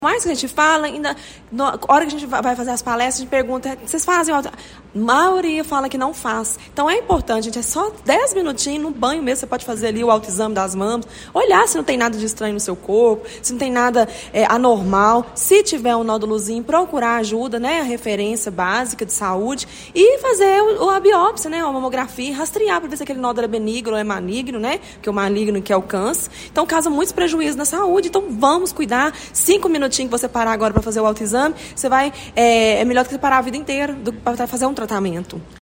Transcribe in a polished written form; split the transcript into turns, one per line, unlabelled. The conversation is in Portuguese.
Mais que a gente fala, ainda na hora que a gente vai fazer as palestras, a gente pergunta, vocês fazem? A maioria fala que não faz. Então é importante, gente, é só 10 minutinhos no banho mesmo, você pode fazer ali o autoexame das mamas, olhar se não tem nada de estranho no seu corpo, se não tem nada anormal, se tiver um nódulozinho, procurar ajuda, né, a referência básica de saúde e fazer a biópsia, né, a mamografia, rastrear para ver se aquele nódulo é benigno ou é maligno, né, porque o maligno que é o câncer. Então causa muitos prejuízos na saúde, então vamos cuidar. 5 minutinhos que você parar agora para fazer o autoexame, você vai, é melhor do que você parar a vida inteira para fazer um tratamento.